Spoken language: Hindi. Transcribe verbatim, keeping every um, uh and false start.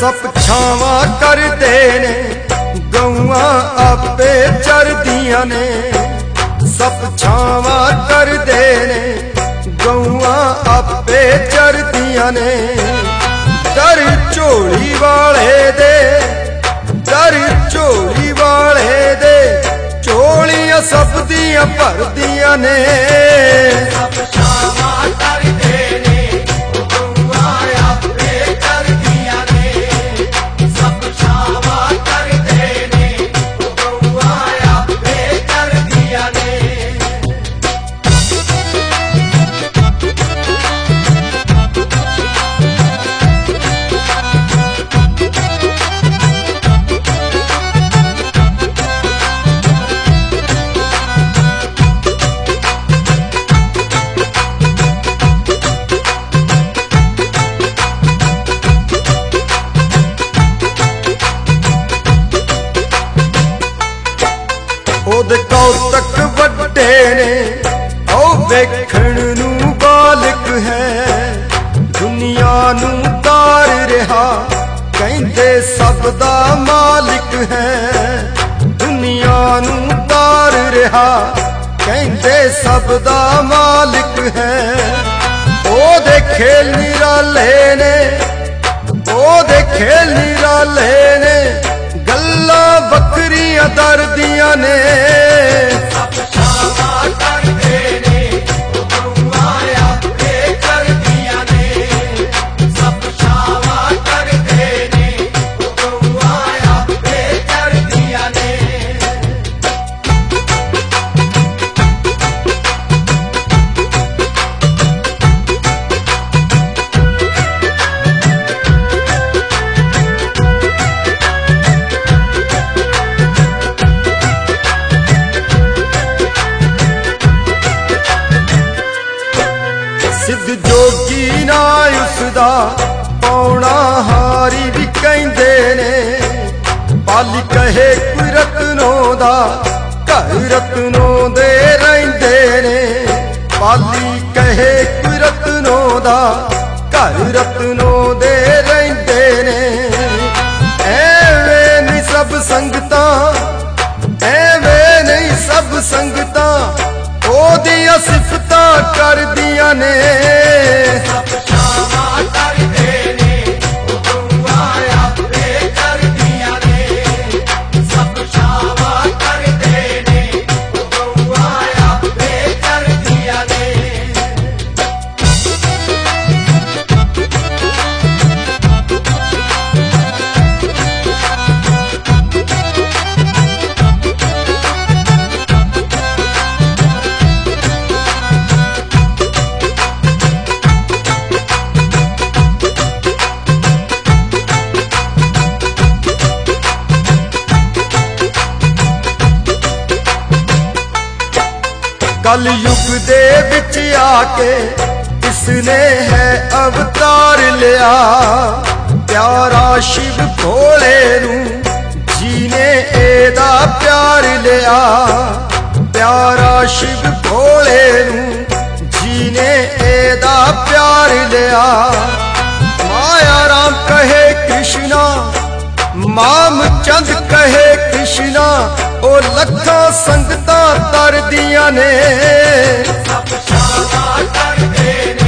सप छावा करदे ने गौआं आपे चरदियां ने। सप छावा करदे ने गौआं आपे चरदियां ने। दर झोली वाले दे दर झोली वाले दे झोलियां सब दियां भरदियां ने। सप छावा करदे ने गौआं आपे चरदियां ने। सप छावा करदे ने गौआं आपे चरदियां ने। ओदे कौतक वड्डे ने ओ वेखण नू बालक है। दुनिया नू तार रहा कहंदे सब दा मालिक है। दुनिया नू तार रहा कहंदे सब दा मालिक है। ओदे खेल निराले ने ओदे खेल निराले ने गल्लां बकरियां दरदियां ने। सप छावा करदे ने गौआं आपे चरदियां ने। सप छावा करदे ने गौआं आपे चरदियां ने। सिद्ध जोगी ना उसदा पौना हारी भी कहंदे ने। पाली कहे कोई रत्नों दा घर रत्नों दे रहिंदे ने। पाली कहे कोई रत्नों दा घर रत्नों दे रहिंदे ने। एवें नहीं सब संगतां एवें नहीं सब संगतां ओदियां सिफतां करदियां ने। सप छावा करदे ने गौआं आपे चरदियां ने। सप छावा करदे ने गौआं आपे चरदियां ने। कल युग दे विच आके इसने है अवतार लिया। प्यारा शिव भोले नू जीने एदा प्यार लिया। प्यारा शिव भोले नू जीने एदा प्यार लिया। माया राम कहे कृष्णा माम चंद कहे कृष्णा ओ लखां संगतां तरदियां ने। सप छावा करदे ने